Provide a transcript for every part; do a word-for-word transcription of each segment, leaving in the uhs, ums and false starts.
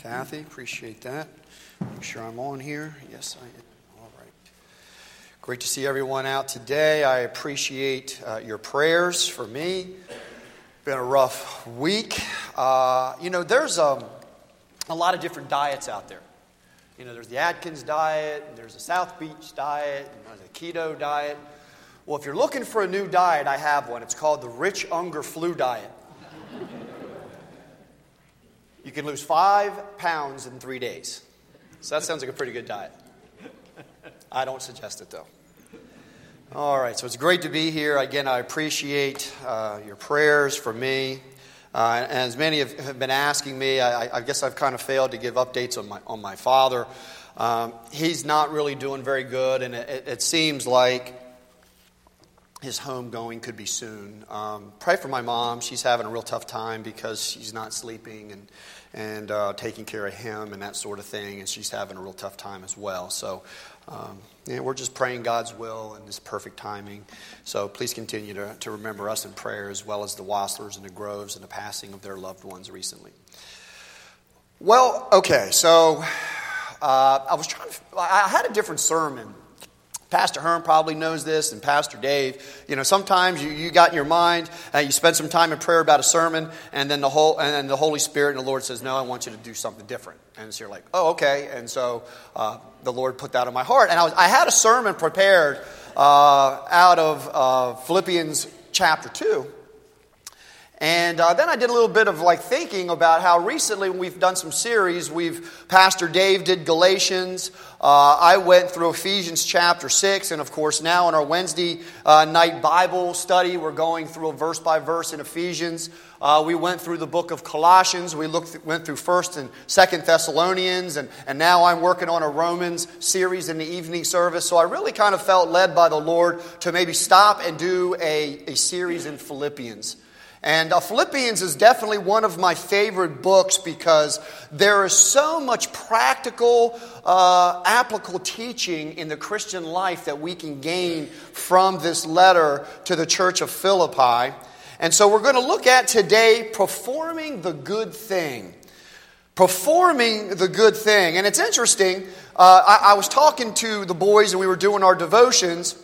Kathy. Appreciate that. Make sure I'm on here. Yes, I am. All right. Great to see everyone out today. I appreciate uh, your prayers for me. Been a rough week. Uh, you know, there's um, a lot of different diets out there. You know, there's the Atkins diet, and there's the South Beach diet, and there's the keto diet. Well, if you're looking for a new diet, I have one. It's called the Rich Unger Flu Diet. You can lose five pounds in three days. So that sounds like a pretty good diet. I don't suggest it, though. All right, so it's great to be here. Again, I appreciate uh, your prayers for me. Uh, and as many have, have been asking me, I, I guess I've kind of failed to give updates on my on my father. Um, he's not really doing very good, and it, it seems like his homegoing could be soon. Um, pray for my mom. She's having a real tough time because she's not sleeping and and uh, taking care of him and that sort of thing, and she's having a real tough time as well. So um, yeah, we're just praying God's will and His perfect timing. So please continue to, to remember us in prayer, as well as the Wasslers and the Groves and the passing of their loved ones recently. Well, okay, so uh, I was trying to, I had a different sermon. Pastor Hearn probably knows this, and Pastor Dave. You know, sometimes you, you got in your mind, uh, you spend some time in prayer about a sermon, and then the whole and then the Holy Spirit and the Lord says, "No, I want you to do something different." And so you're like, "Oh, okay." And so uh, the Lord put that on my heart, and I was I had a sermon prepared uh, out of uh, Philippians chapter two. And uh, then I did a little bit of like thinking about how recently when we've done some series, we've Pastor Dave did Galatians. Uh, I went through Ephesians chapter six, and of course now in our Wednesday uh, night Bible study, we're going through a verse by verse in Ephesians. Uh, we went through the book of Colossians. We looked went through First and Second Thessalonians, and and now I'm working on a Romans series in the evening service. So I really kind of felt led by the Lord to maybe stop and do a, a series in Philippians. And uh, Philippians is definitely one of my favorite books because there is so much practical, uh, applicable teaching in the Christian life that we can gain from this letter to the church of Philippi. And so we're going to look at today performing the good thing. Performing the good thing. And it's interesting, uh, I, I was talking to the boys and we were doing our devotions.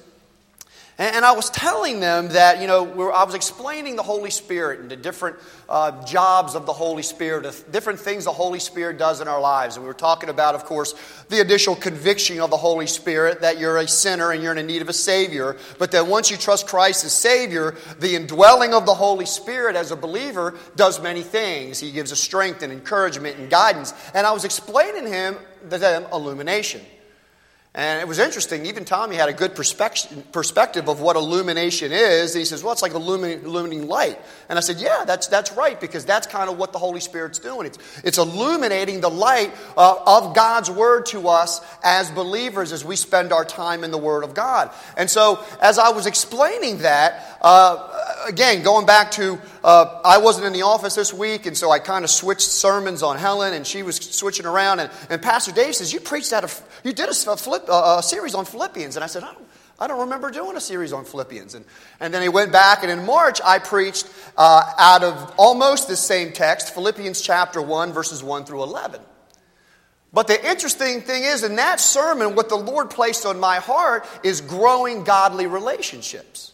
And I was telling them that, you know, I was explaining the Holy Spirit and the different uh, jobs of the Holy Spirit, the different things the Holy Spirit does in our lives. And we were talking about, of course, the initial conviction of the Holy Spirit, that you're a sinner and you're in need of a Savior. But that once you trust Christ as Savior, the indwelling of the Holy Spirit as a believer does many things. He gives us strength and encouragement and guidance. And I was explaining him to them illumination. And it was interesting, even Tommy had a good perspective of what illumination is. He says, well, it's like illuminating light. And I said, yeah, that's that's right, because that's kind of what the Holy Spirit's doing. It's, it's illuminating the light uh, of God's Word to us as believers as we spend our time in the Word of God. And so, as I was explaining that, uh, again, going back to, uh, I wasn't in the office this week, and so I kind of switched sermons on Helen, and she was switching around. And, and Pastor Dave says, you preached out of, you did a flip. a series on Philippians. And I said, I don't, I don't remember doing a series on Philippians. And, and then he went back, and in March, I preached uh, out of almost the same text, Philippians chapter one, verses one through eleven. But the interesting thing is, in that sermon, what the Lord placed on my heart is growing godly relationships.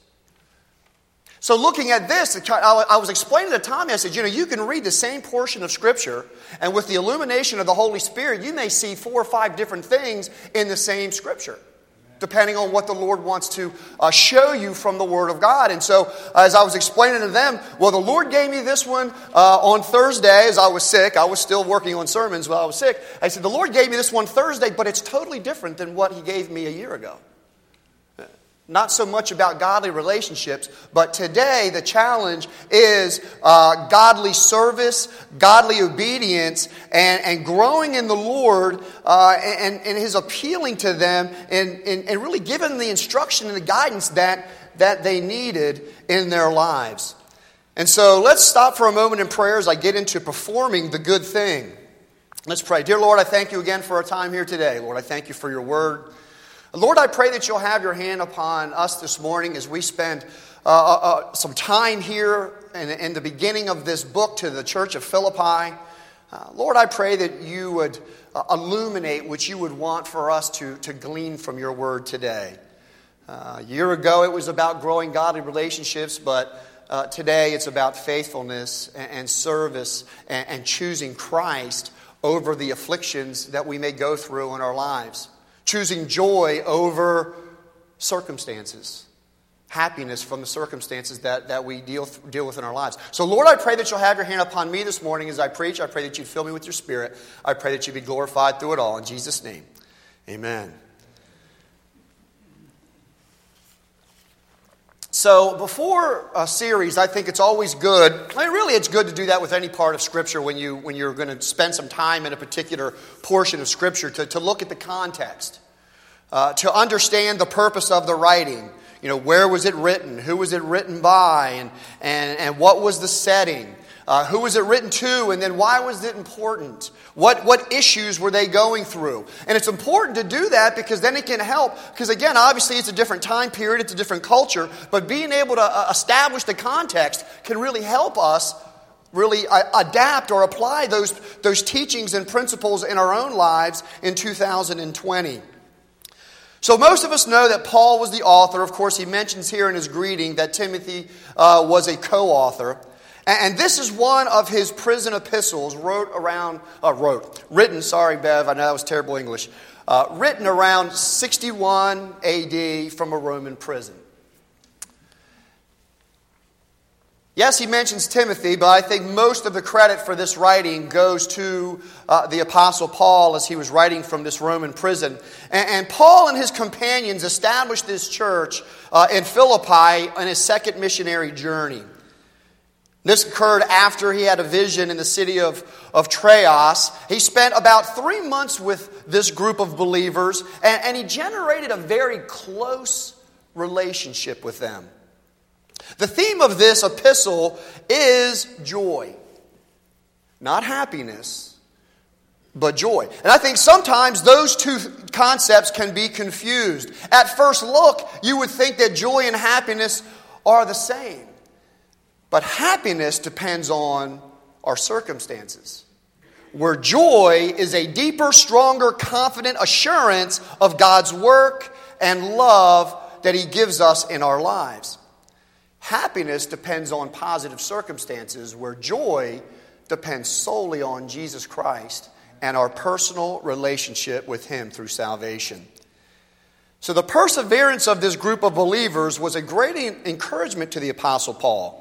So looking at this, I was explaining to Tommy, I said, you know, you can read the same portion of Scripture, and with the illumination of the Holy Spirit, you may see four or five different things in the same Scripture, depending on what the Lord wants to uh, show you from the Word of God. And so, uh, as I was explaining to them, well, the Lord gave me this one uh, on Thursday as I was sick. I was still working on sermons while I was sick. I said, the Lord gave me this one Thursday, but it's totally different than what He gave me a year ago. Not so much about godly relationships, but today the challenge is uh, godly service, godly obedience, and, and growing in the Lord, uh, and, and His appealing to them, and, and, and really giving them the instruction and the guidance that, that they needed in their lives. And so let's stop for a moment in prayer as I get into performing the good thing. Let's pray. Dear Lord, I thank you again for our time here today. Lord, I thank you for your word. Lord, I pray that you'll have your hand upon us this morning as we spend uh, uh, some time here in, in the beginning of this book to the church of Philippi. Uh, Lord, I pray that you would uh, illuminate what you would want for us to, to glean from your word today. Uh, a year ago it was about growing godly relationships, but uh, today it's about faithfulness and, and service and, and choosing Christ over the afflictions that we may go through in our lives. Choosing joy over circumstances. Happiness from the circumstances that, that we deal, deal with in our lives. So Lord, I pray that you'll have your hand upon me this morning as I preach. I pray that you'd fill me with your Spirit. I pray that you'd be glorified through it all. In Jesus' name, amen. So before a series, I think it's always good, I mean really it's good to do that with any part of Scripture when, you, when you're going to spend some time in a particular portion of Scripture, to, to look at the context, uh, to understand the purpose of the writing. You know, where was it written? Who was it written by? And, and, and what was the setting? Uh, who was it written to? And then why was it important? What, what issues were they going through? And it's important to do that because then it can help. Because again, obviously it's a different time period, it's a different culture. But being able to uh, establish the context can really help us really uh, adapt or apply those, those teachings and principles in our own lives in two thousand twenty. So most of us know that Paul was the author. Of course, he mentions here in his greeting that Timothy uh, was a co-author. And, and this is one of his prison epistles wrote around, uh, wrote, written, sorry Bev, I know that was terrible English, uh, written around sixty-one A D from a Roman prison. Yes, he mentions Timothy, but I think most of the credit for this writing goes to uh, the Apostle Paul as he was writing from this Roman prison. And, and Paul and his companions established this church uh, in Philippi on his second missionary journey. This occurred after he had a vision in the city of, of Troas. He spent about three months with this group of believers, and, and he generated a very close relationship with them. The theme of this epistle is joy. Not happiness, but joy. And I think sometimes those two concepts can be confused. At first look, you would think that joy and happiness are the same. But happiness depends on our circumstances. Where joy is a deeper, stronger, confident assurance of God's work and love that He gives us in our lives. Happiness depends on positive circumstances, where joy depends solely on Jesus Christ and our personal relationship with Him through salvation. So the perseverance of this group of believers was a great encouragement to the Apostle Paul.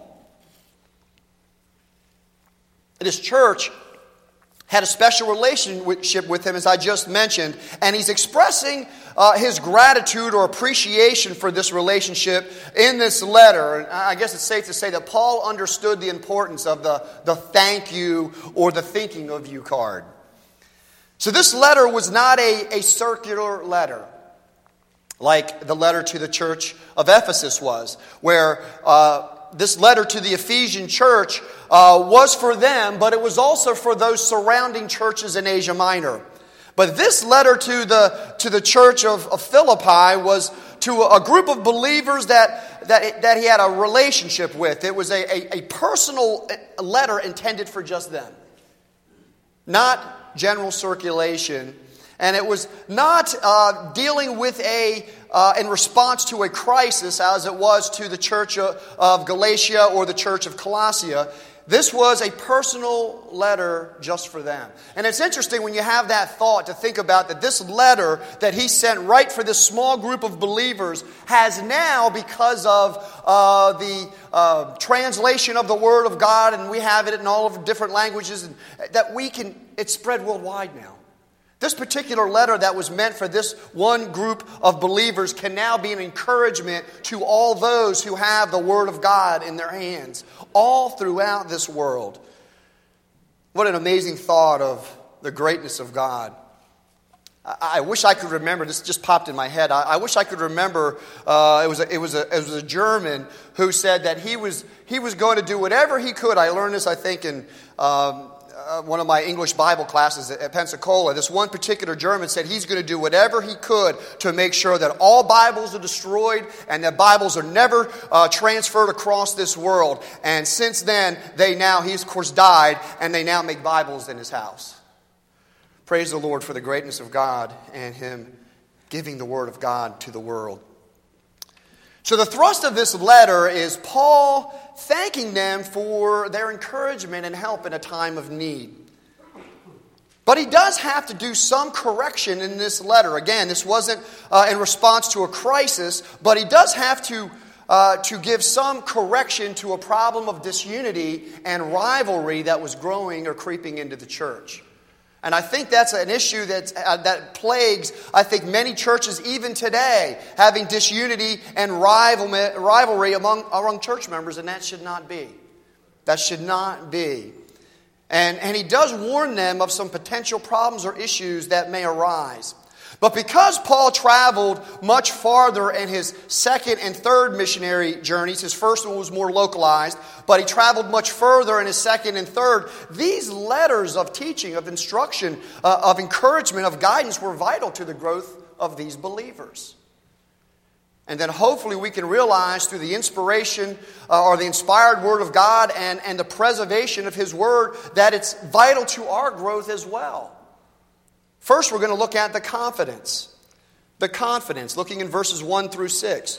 This church had a special relationship with him, as I just mentioned, and he's expressing uh, his gratitude or appreciation for this relationship in this letter. And I guess it's safe to say that Paul understood the importance of the, the thank you or the thinking of you card. So this letter was not a, a circular letter like the letter to the church of Ephesus was, where uh, this letter to the Ephesian church uh, was for them, but it was also for those surrounding churches in Asia Minor. But this letter to the to the church of, of Philippi was to a group of believers that that, that he had a relationship with. It was a, a, a personal letter intended for just them, not general circulation. And it was not uh, dealing with a, uh, in response to a crisis as it was to the church of, of Galatia or the church of Colossia. This was a personal letter just for them. And it's interesting when you have that thought to think about that this letter that he sent right for this small group of believers has now, because of uh, the uh, translation of the Word of God, and we have it in all of different languages, and that we can, it's spread worldwide now. This particular letter that was meant for this one group of believers can now be an encouragement to all those who have the Word of God in their hands, all throughout this world. What an amazing thought of the greatness of God. I, I wish I could remember, this just popped in my head, I, I wish I could remember, uh, it was a, it was a, it was a German who said that he was, he was going to do whatever he could. I learned this, I think, in... Um, uh, one of my English Bible classes at Pensacola, this one particular German said he's going to do whatever he could to make sure that all Bibles are destroyed and that Bibles are never uh, transferred across this world. And since then, they now, he's of course died, and they now make Bibles in his house. Praise the Lord for the greatness of God and Him giving the Word of God to the world. So the thrust of this letter is Paul thanking them for their encouragement and help in a time of need. But he does have to do some correction in this letter. Again, this wasn't uh, in response to a crisis, but he does have to, uh, to give some correction to a problem of disunity and rivalry that was growing or creeping into the church. And I think that's an issue that, uh, that plagues, I think, many churches even today, having disunity and rival, rivalry among, among church members, and that should not be. That should not be. And, and he does warn them of some potential problems or issues that may arise. But because Paul traveled much farther in his second and third missionary journeys, his first one was more localized, but he traveled much further in his second and third, these letters of teaching, of instruction, uh, of encouragement, of guidance were vital to the growth of these believers. And then hopefully we can realize through the inspiration uh, or the inspired Word of God and, and the preservation of His Word that it's vital to our growth as well. First, we're going to look at the confidence. The confidence, looking in verses one through six.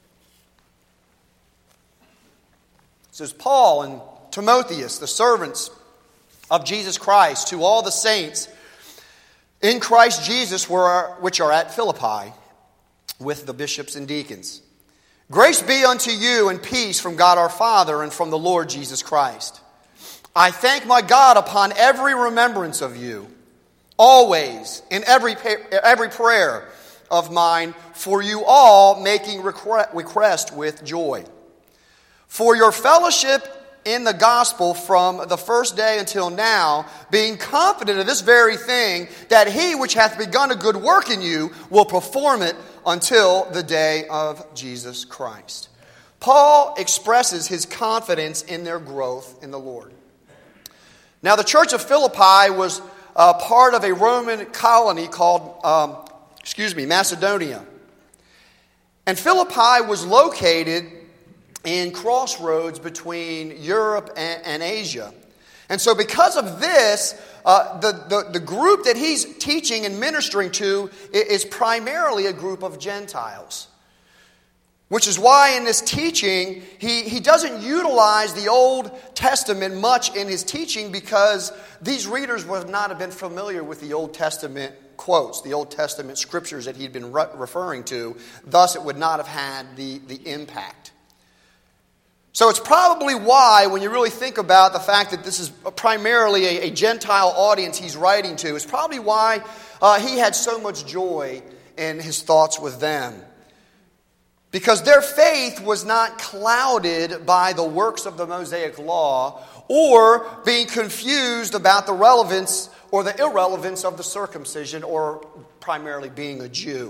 It says, Paul and Timotheus, the servants of Jesus Christ, to all the saints in Christ Jesus which are at Philippi, with the bishops and deacons. Grace be unto you and peace from God our Father and from the Lord Jesus Christ. I thank my God upon every remembrance of you, always, in every every prayer of mine, for you all, making request with joy. For your fellowship in the gospel from the first day until now, being confident of this very thing, that he which hath begun a good work in you will perform it until the day of Jesus Christ. Paul expresses his confidence in their growth in the Lord. Now, the church of Philippi was Uh, part of a Roman colony called, um, excuse me, Macedonia. And Philippi was located in crossroads between Europe and, and Asia. And so because of this, uh, the, the, the group that he's teaching and ministering to is primarily a group of Gentiles. Which is why in this teaching, he, he doesn't utilize the Old Testament much in his teaching, because these readers would not have been familiar with the Old Testament quotes, the Old Testament scriptures that he'd been re- referring to. Thus, it would not have had the, the impact. So it's probably why, when you really think about the fact that this is primarily a, a Gentile audience he's writing to, it's probably why uh, he had so much joy in his thoughts with them. Because their faith was not clouded by the works of the Mosaic Law or being confused about the relevance or the irrelevance of the circumcision, or primarily being a Jew.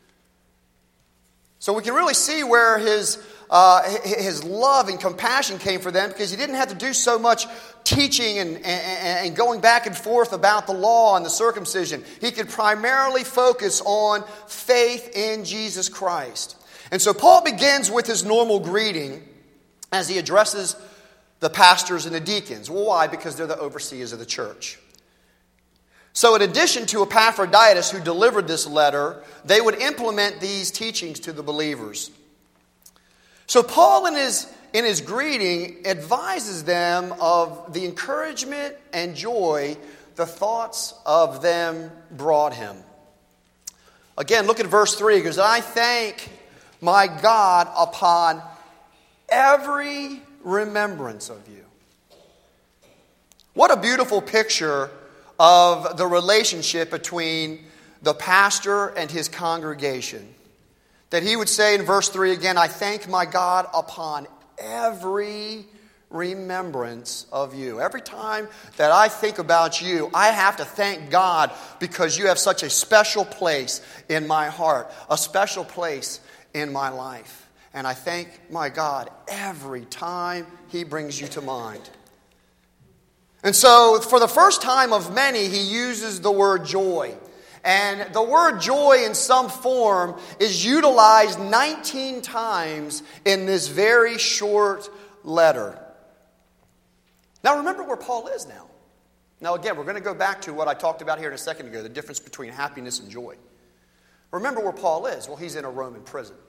So we can really see where his, uh, his love and compassion came for them, because he didn't have to do so much teaching and, and, and going back and forth about the law and the circumcision. He could primarily focus on faith in Jesus Christ. And so Paul begins with his normal greeting as he addresses the pastors and the deacons. Well, why? Because they're the overseers of the church. So in addition to Epaphroditus, who delivered this letter, they would implement these teachings to the believers. So Paul in his, in his greeting advises them of the encouragement and joy the thoughts of them brought him. Again, look at verse three. It goes, I thank my God upon every remembrance of you. What a beautiful picture of the relationship between the pastor and his congregation. That he would say in verse three again, I thank my God upon every remembrance of you. Every time that I think about you, I have to thank God, because you have such a special place in my heart, a special place in my life. And I thank my God every time He brings you to mind. And so, for the first time of many, he uses the word joy. And the word joy in some form is utilized nineteen times in this very short letter. Now remember where Paul is now. Now again, we're going to go back to what I talked about here in a second ago, the difference between happiness and joy. Remember where Paul is. Well, he's in a Roman prison.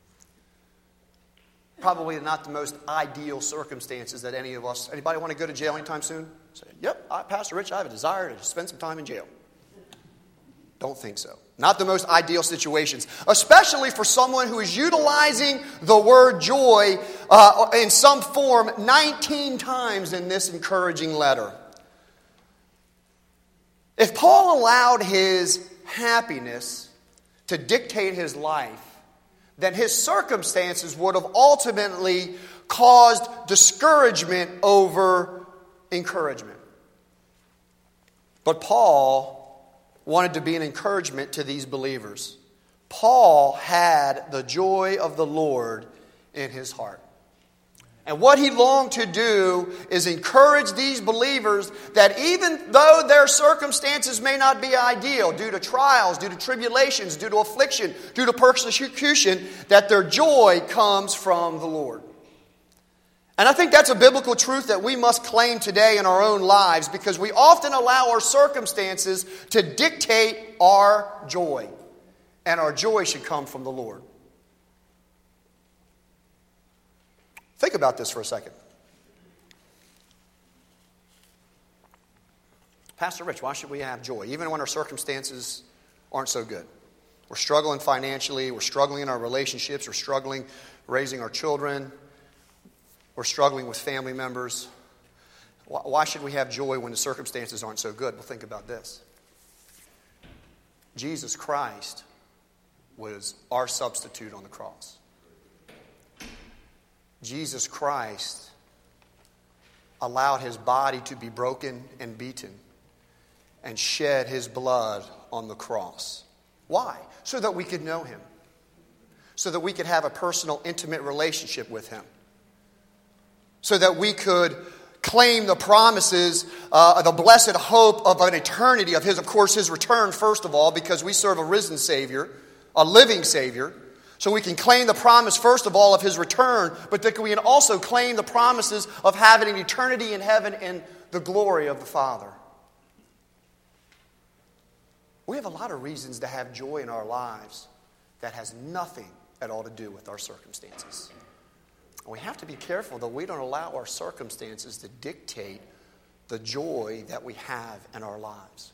Probably not the most ideal circumstances that any of us... Anybody want to go to jail anytime soon? Say, yep, I, Pastor Rich, I have a desire to spend some time in jail. Don't think so. Not the most ideal situations, especially for someone who is utilizing the word joy uh, in some form nineteen times in this encouraging letter. If Paul allowed his happiness to dictate his life, then his circumstances would have ultimately caused discouragement over encouragement. But Paul wanted to be an encouragement to these believers. Paul had the joy of the Lord in his heart. And what he longed to do is encourage these believers that even though their circumstances may not be ideal, due to trials, due to tribulations, due to affliction, due to persecution, that their joy comes from the Lord. And I think that's a biblical truth that we must claim today in our own lives, because we often allow our circumstances to dictate our joy. And our joy should come from the Lord. Think about this for a second. Pastor Rich, why should we have joy, even when our circumstances aren't so good? We're struggling financially, we're struggling in our relationships, we're struggling raising our children, we're struggling with family members. Why should we have joy when the circumstances aren't so good? Well, think about this. Jesus Christ was our substitute on the cross. Jesus Christ allowed his body to be broken and beaten and shed his blood on the cross. Why? So that we could know him. So that we could have a personal, intimate relationship with him. So that we could claim the promises, uh, the blessed hope of an eternity of his, of course, his return, first of all, because we serve a risen Savior, a living Savior. So we can claim the promise, first of all, of his return, but that we can also claim the promises of having an eternity in heaven and the glory of the Father. We have a lot of reasons to have joy in our lives that has nothing at all to do with our circumstances. And we have to be careful that we don't allow our circumstances to dictate the joy that we have in our lives.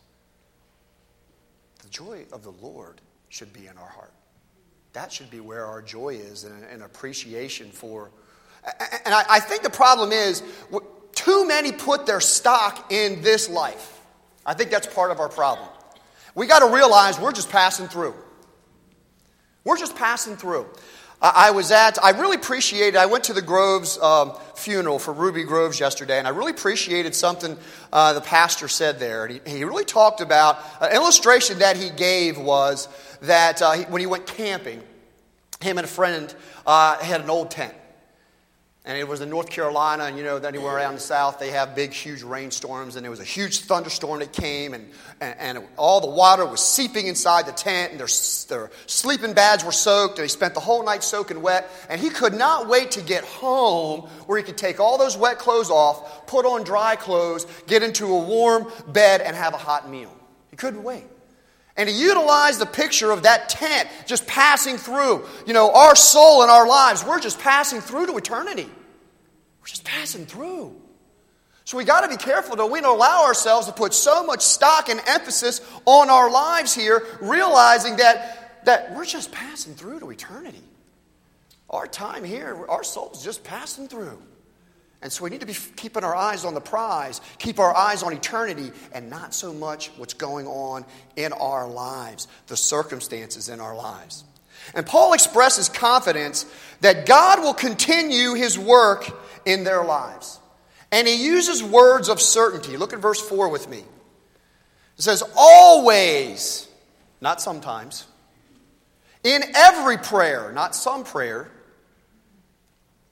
The joy of the Lord should be in our heart. That should be where our joy is, and an appreciation for. And I, I think the problem is, too many put their stock in this life. I think that's part of our problem. We got to realize we're just passing through. We're just passing through. I, I was at, I really appreciated, I went to the Groves um, funeral for Ruby Groves yesterday, and I really appreciated something uh, the pastor said there. And he, he really talked about, an illustration that he gave was that uh, he, when he went camping, him and a friend uh, had an old tent. And it was in North Carolina, and you know, anywhere around the south, they have big, huge rainstorms. And there was a huge thunderstorm that came, and, and, and it, all the water was seeping inside the tent, and their, their sleeping bags were soaked, and he spent the whole night soaking wet. And he could not wait to get home where he could take all those wet clothes off, put on dry clothes, get into a warm bed, and have a hot meal. He couldn't wait. And he utilized the picture of that tent just passing through. You know, our soul and our lives, we're just passing through to eternity. We're just passing through. So we got to be careful that we don't allow ourselves to put so much stock and emphasis on our lives here, realizing that, that we're just passing through to eternity. Our time here, our soul's just passing through. And so we need to be keeping our eyes on the prize, keep our eyes on eternity, and not so much what's going on in our lives, the circumstances in our lives. And Paul expresses confidence that God will continue his work in their lives. And he uses words of certainty. Look at verse four with me. It says, always, not sometimes, in every prayer, not some prayer,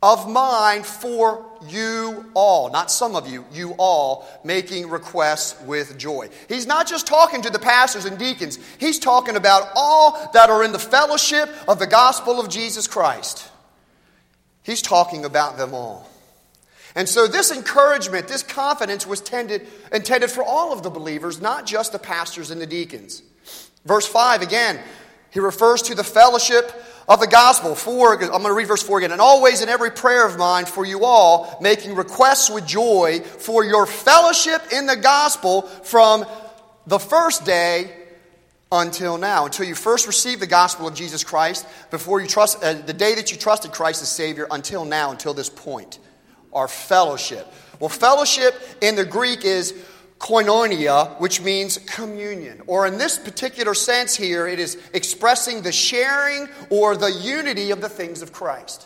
of mine for you all. Not some of you, you all, making requests with joy. He's not just talking to the pastors and deacons. He's talking about all that are in the fellowship of the gospel of Jesus Christ. He's talking about them all. And so this encouragement, this confidence was tended, intended for all of the believers, not just the pastors and the deacons. Verse five, again, he refers to the fellowship of the gospel. Four, I'm going to read verse four again. And always in every prayer of mine for you all, making requests with joy for your fellowship in the gospel from the first day until now. Until you first received the gospel of Jesus Christ, before you trust, uh, the day that you trusted Christ as Savior, until now, until this point. Our fellowship. Well, fellowship in the Greek is koinonia, which means communion. Or in this particular sense here, it is expressing the sharing or the unity of the things of Christ.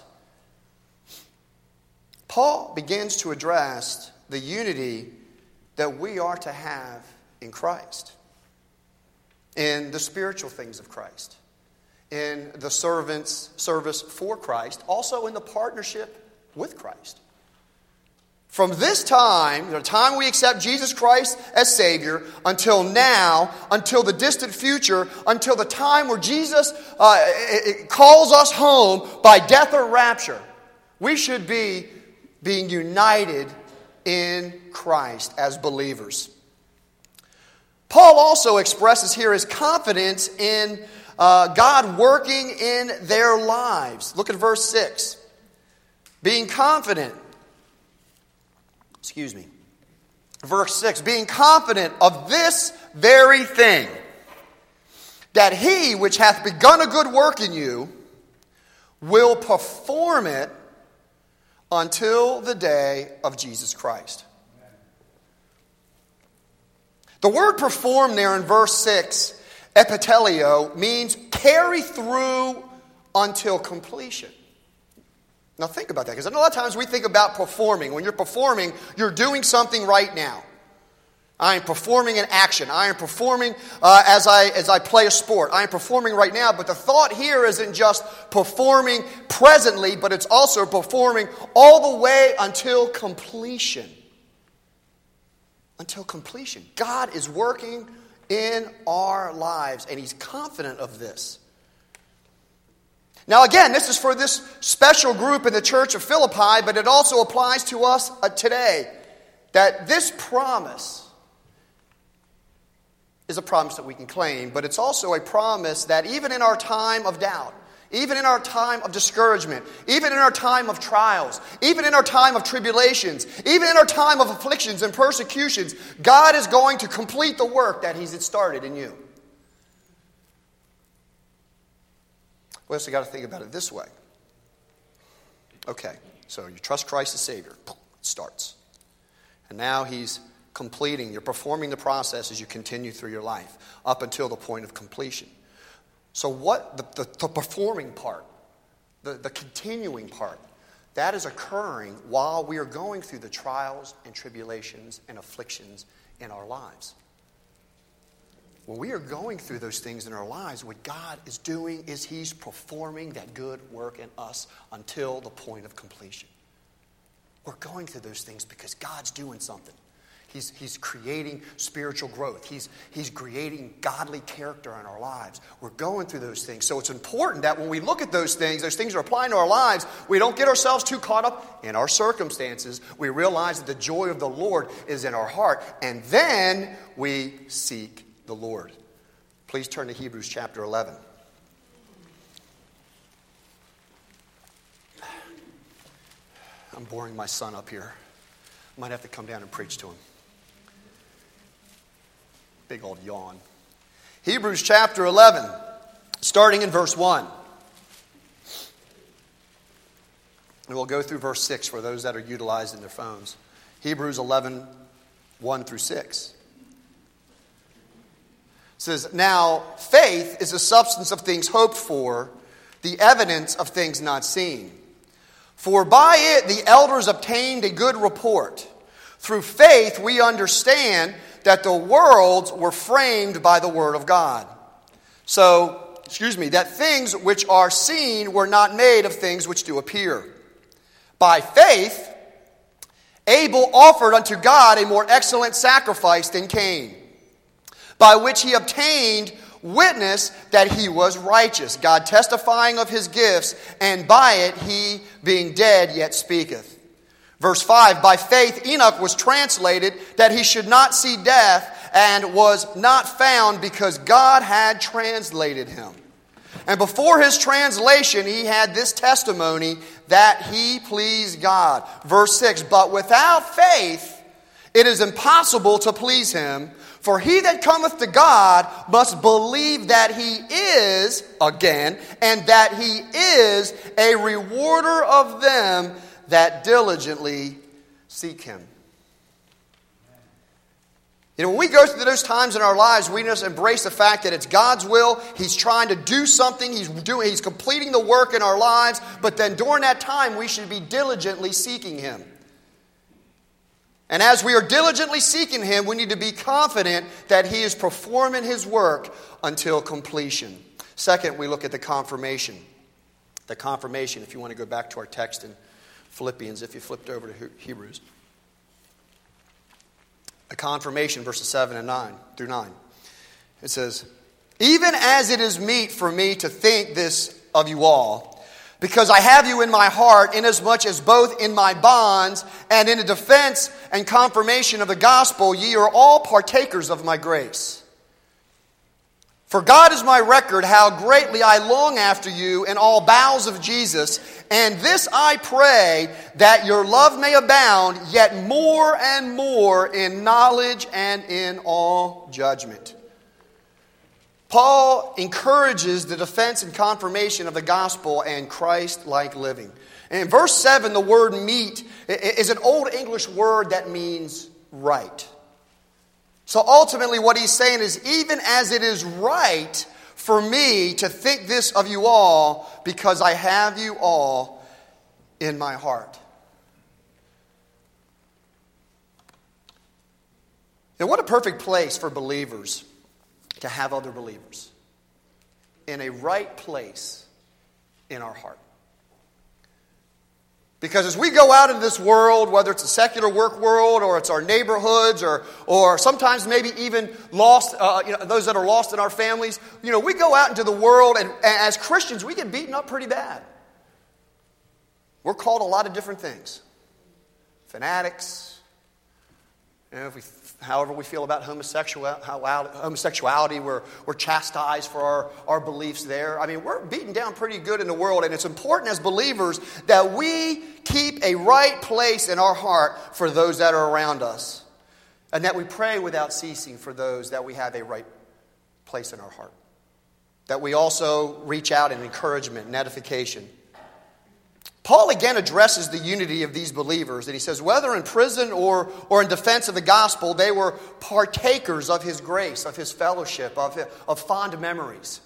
Paul begins to address the unity that we are to have in Christ, in the spiritual things of Christ, in the servant's service for Christ, also in the partnership with Christ. From this time, the time we accept Jesus Christ as Savior, until now, until the distant future, until the time where Jesus uh, it, it calls us home by death or rapture, we should be being united in Christ as believers. Paul also expresses here his confidence in uh, God working in their lives. Look at verse six. Being confident. Excuse me. Verse six. Being confident of this very thing, that he which hath begun a good work in you will perform it until the day of Jesus Christ. The word perform there in verse six, epitelio, means carry through until completion. Now think about that, because a lot of times we think about performing. When you're performing, you're doing something right now. I am performing an action. I am performing uh, as I as I play a sport. I am performing right now, but the thought here isn't just performing presently, but it's also performing all the way until completion. Until completion. God is working in our lives, and He's confident of this. Now again, this is for this special group in the church of Philippi, but it also applies to us today. That this promise is a promise that we can claim, but it's also a promise that even in our time of doubt, even in our time of discouragement, even in our time of trials, even in our time of tribulations, even in our time of afflictions and persecutions, God is going to complete the work that He's started in you. We also got to think about it this way. Okay, so you trust Christ as Savior. It starts. And now He's completing, you're performing the process as you continue through your life up until the point of completion. So what, the, the, the performing part, the, the continuing part, that is occurring while we are going through the trials and tribulations and afflictions in our lives. When we are going through those things in our lives, what God is doing is He's performing that good work in us until the point of completion. We're going through those things because God's doing something. He's, he's creating spiritual growth. He's, he's creating godly character in our lives. We're going through those things. So it's important that when we look at those things, those things are applying to our lives, we don't get ourselves too caught up in our circumstances. We realize that the joy of the Lord is in our heart. And then we seek the Lord. Please turn to Hebrews chapter eleven. I'm boring my son up here. I might have to come down and preach to him. Big old yawn. Hebrews chapter eleven, starting in verse one. And we'll go through verse six for those that are utilized in their phones. Hebrews eleven, one through six. It says, now faith is the substance of things hoped for, the evidence of things not seen. For by it the elders obtained a good report. Through faith we understand that the worlds were framed by the word of God. So, excuse me, that things which are seen were not made of things which do appear. By faith, Abel offered unto God a more excellent sacrifice than Cain, by which he obtained witness that he was righteous, God testifying of his gifts, and by it he, being dead, yet speaketh. Verse five, by faith Enoch was translated that he should not see death, and was not found because God had translated him. And before his translation he had this testimony that he pleased God. Verse six, but without faith it is impossible to please him. For he that cometh to God must believe that he is, again, and that he is a rewarder of them that diligently seek him. You know, when we go through those times in our lives, we just embrace the fact that it's God's will. He's trying to do something. He's doing, He's completing the work in our lives. But then during that time, we should be diligently seeking him. And as we are diligently seeking him, we need to be confident that he is performing his work until completion. Second, we look at the confirmation. The confirmation, if you want to go back to our text in Philippians, if you flipped over to Hebrews. A confirmation, verses seven and nine through nine. It says, even as it is meet for me to think this of you all, because I have you in my heart, inasmuch as both in my bonds and in the defense and confirmation of the gospel, ye are all partakers of my grace. For God is my record, how greatly I long after you in all bowels of Jesus, and this I pray, that your love may abound yet more and more in knowledge and in all judgment. Paul encourages the defense and confirmation of the gospel and Christ-like living. And in verse seven, the word meet is an old English word that means right. So ultimately what he's saying is, even as it is right for me to think this of you all, because I have you all in my heart. Now, what a perfect place for believers to have other believers in a right place in our heart. Because as we go out into this world, whether it's a secular work world or it's our neighborhoods or or sometimes maybe even lost, uh, you know, those that are lost in our families, you know, we go out into the world and, and as Christians we get beaten up pretty bad. We're called a lot of different things. Fanatics, you know, if we However we feel about homosexuality, homosexuality we're, we're chastised for our, our beliefs there. I mean, we're beaten down pretty good in the world, and it's important as believers that we keep a right place in our heart for those that are around us, and that we pray without ceasing for those that we have a right place in our heart. That we also reach out in encouragement and edification. Paul again addresses the unity of these believers, and he says, whether in prison or, or in defense of the gospel, they were partakers of his grace, of his fellowship, of, of fond memories.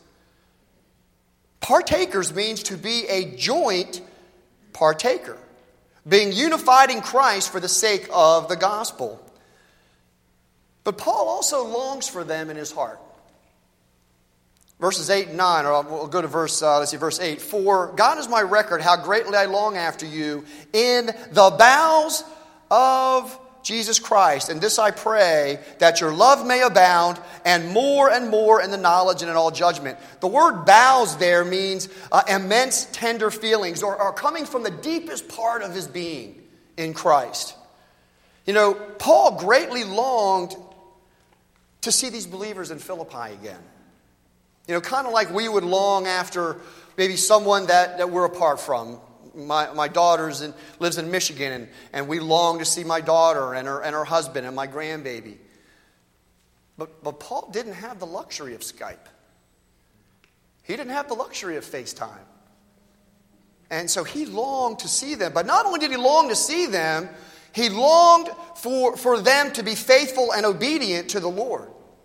Partakers means to be a joint partaker, being unified in Christ for the sake of the gospel. But Paul also longs for them in his heart. Verses eight and nine, or we'll go to verse, uh, let's see, verse eight. For God is my record, how greatly I long after you in the bowels of Jesus Christ. And this I pray, that your love may abound, and more and more in the knowledge and in all judgment. The word bowels there means uh, immense tender feelings, or, or coming from the deepest part of his being in Christ. You know, Paul greatly longed to see these believers in Philippi again. You know, kind of like we would long after maybe someone that, that we're apart from. My my daughter's in, lives in Michigan, and, and we long to see my daughter and her and her husband and my grandbaby. But but Paul didn't have the luxury of Skype. He didn't have the luxury of FaceTime. And so he longed to see them. But not only did he long to see them, he longed for, for them to be faithful and obedient to the Lord.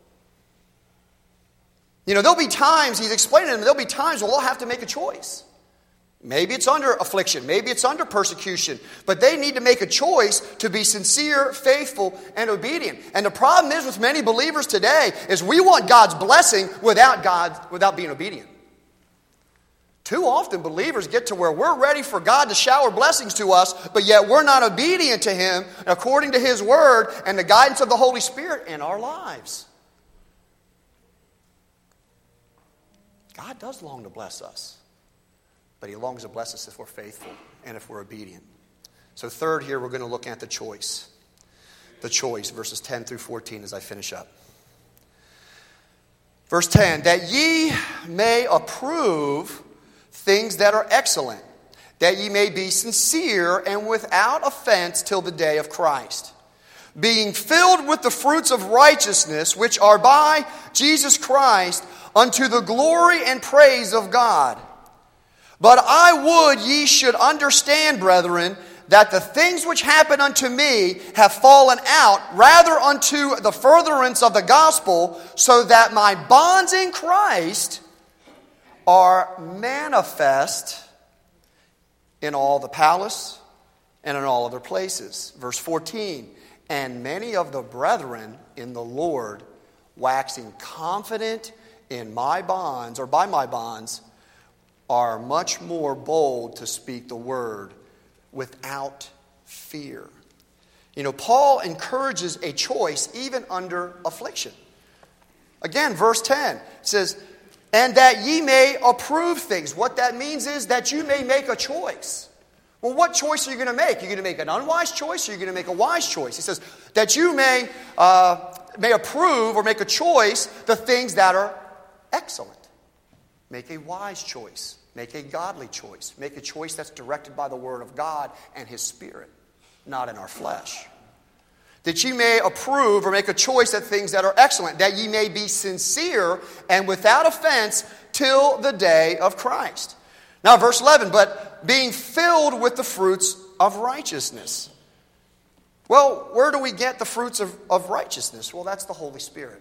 You know, there'll be times, he's explaining to them, there'll be times where we'll have to make a choice. Maybe it's under affliction. Maybe it's under persecution. But they need to make a choice to be sincere, faithful, and obedient. And the problem is with many believers today is we want God's blessing without God, without being obedient. Too often believers get to where we're ready for God to shower blessings to us, but yet we're not obedient to Him according to His Word and the guidance of the Holy Spirit in our lives. God does long to bless us, but He longs to bless us if we're faithful and if we're obedient. So third here, we're going to look at the choice. The choice, verses ten through fourteen as I finish up. Verse ten, that ye may approve things that are excellent, that ye may be sincere and without offense till the day of Christ, being filled with the fruits of righteousness, which are by Jesus Christ, unto the glory and praise of God. But I would ye should understand, brethren, that the things which happen unto me have fallen out rather unto the furtherance of the gospel, so that my bonds in Christ are manifest in all the palace and in all other places. Verse fourteen, and many of the brethren in the Lord, waxing confident in my bonds, or by my bonds, are much more bold to speak the word without fear. You know, Paul encourages a choice even under affliction. Again, verse ten says, and that ye may approve things. What that means is that you may make a choice. Well, what choice are you going to make? You're going to make an unwise choice, or you're going to make a wise choice? He says that you may uh, may approve or make a choice the things that are excellent. Make a wise choice. Make a godly choice. Make a choice that's directed by the Word of God and His Spirit, not in our flesh. That ye may approve or make a choice at things that are excellent, that ye may be sincere and without offense till the day of Christ. Now, verse eleven, but being filled with the fruits of righteousness. Well, where do we get the fruits of, of righteousness? Well, that's the Holy Spirit.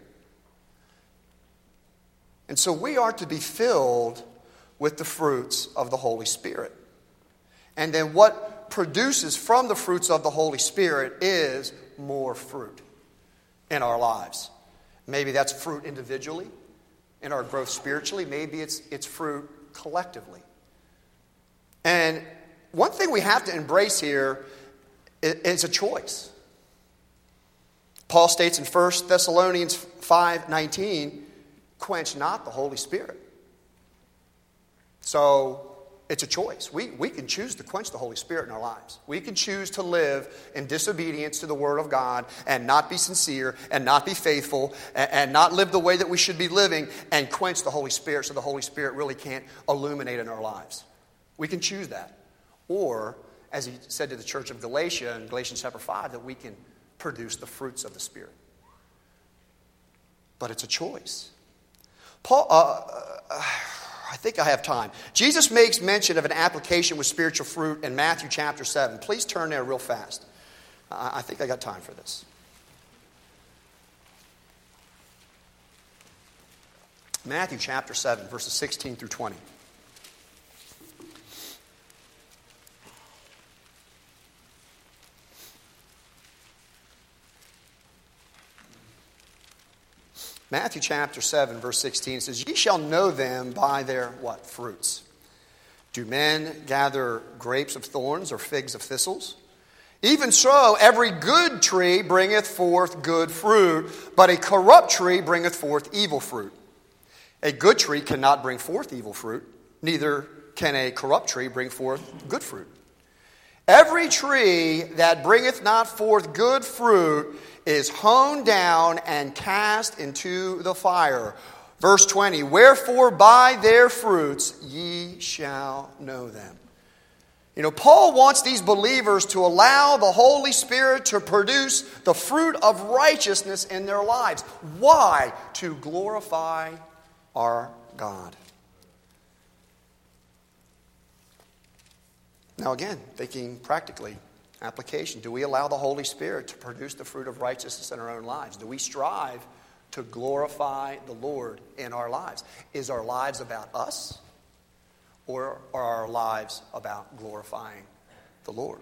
And so we are to be filled with the fruits of the Holy Spirit. And then what produces from the fruits of the Holy Spirit is more fruit in our lives. Maybe that's fruit individually in our growth spiritually. Maybe it's, it's fruit collectively. And one thing we have to embrace here is a choice. Paul states in First Thessalonians five nineteen, quench not the Holy Spirit. So it's a choice. We, we can choose to quench the Holy Spirit in our lives. We can choose to live in disobedience to the Word of God and not be sincere and not be faithful and, and not live the way that we should be living and quench the Holy Spirit so the Holy Spirit really can't illuminate in our lives. We can choose that. Or, as he said to the church of Galatia in Galatians chapter five, that we can produce the fruits of the Spirit. But it's a choice. Paul... Uh, uh, I think I have time. Jesus makes mention of an application with spiritual fruit in Matthew chapter seven. Please turn there real fast. I think I got time for this. Matthew chapter seven, verses sixteen through twenty. Matthew chapter seven, verse sixteen says, ye shall know them by their, what, fruits. Do men gather grapes of thorns or figs of thistles? Even so, every good tree bringeth forth good fruit, but a corrupt tree bringeth forth evil fruit. A good tree cannot bring forth evil fruit, neither can a corrupt tree bring forth good fruit. Every tree that bringeth not forth good fruit is hewn down and cast into the fire. Verse twenty, wherefore by their fruits ye shall know them. You know, Paul wants these believers to allow the Holy Spirit to produce the fruit of righteousness in their lives. Why? To glorify our God. Now again, thinking practically, application. Do we allow the Holy Spirit to produce the fruit of righteousness in our own lives? Do we strive to glorify the Lord in our lives? Is our lives about us? Or are our lives about glorifying the Lord?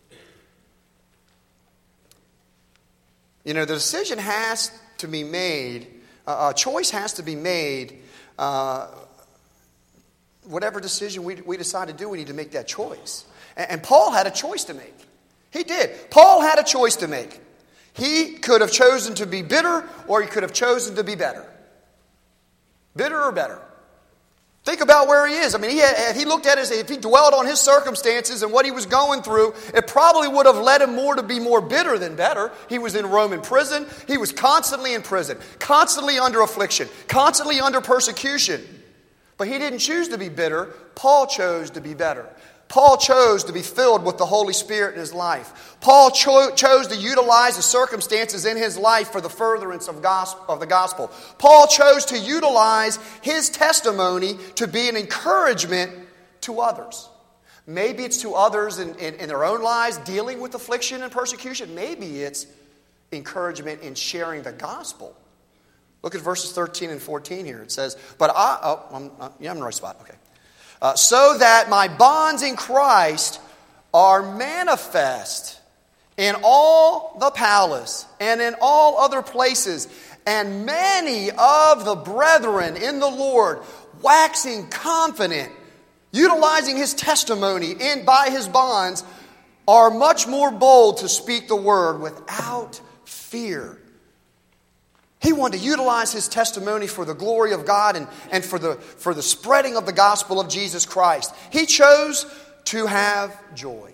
You know, the decision has to be made, uh, a choice has to be made uh, whatever decision we, we decide to do, we need to make that choice. And, and Paul had a choice to make. He did. Paul had a choice to make. He could have chosen to be bitter, or he could have chosen to be better. Bitter or better. Think about where he is. I mean, he had, if he looked at his, if he dwelled on his circumstances and what he was going through, it probably would have led him more to be more bitter than better. He was in Roman prison. He was constantly in prison, constantly under affliction, constantly under persecution. But he didn't choose to be bitter. Paul chose to be better. Paul chose to be filled with the Holy Spirit in his life. Paul cho- chose to utilize the circumstances in his life for the furtherance of, gos- of the gospel. Paul chose to utilize his testimony to be an encouragement to others. Maybe it's to others in, in, in their own lives dealing with affliction and persecution. Maybe it's encouragement in sharing the gospel. Look at verses thirteen and fourteen here. It says, but I... Oh, I'm, uh, yeah, I'm in the right spot. Okay. Uh, so that my bonds in Christ are manifest in all the palace and in all other places, and many of the brethren in the Lord, waxing confident, utilizing his testimony in by his bonds, are much more bold to speak the word without fear. He wanted to utilize his testimony for the glory of God and, and for the, for the spreading of the gospel of Jesus Christ. He chose to have joy.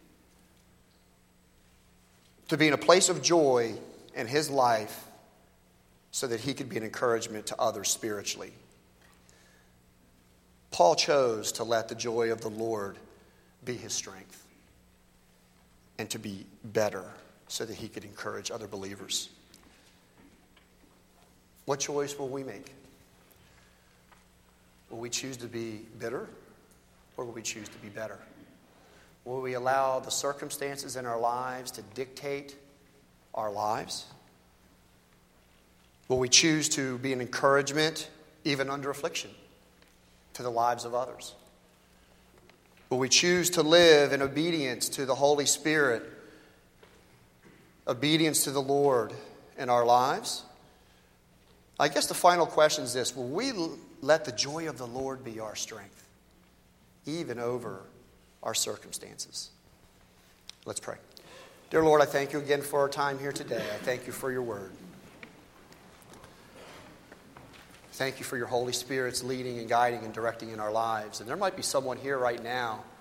To be in a place of joy in his life so that he could be an encouragement to others spiritually. Paul chose to let the joy of the Lord be his strength and to be better so that he could encourage other believers. What choice will we make? Will we choose to be bitter, or will we choose to be better? Will we allow the circumstances in our lives to dictate our lives? Will we choose to be an encouragement, even under affliction, to the lives of others? Will we choose to live in obedience to the Holy Spirit, obedience to the Lord in our lives? I guess the final question is this: will we let the joy of the Lord be our strength, even over our circumstances? Let's pray. Dear Lord, I thank you again for our time here today. I thank you for your word. Thank you for your Holy Spirit's leading and guiding and directing in our lives. And there might be someone here right now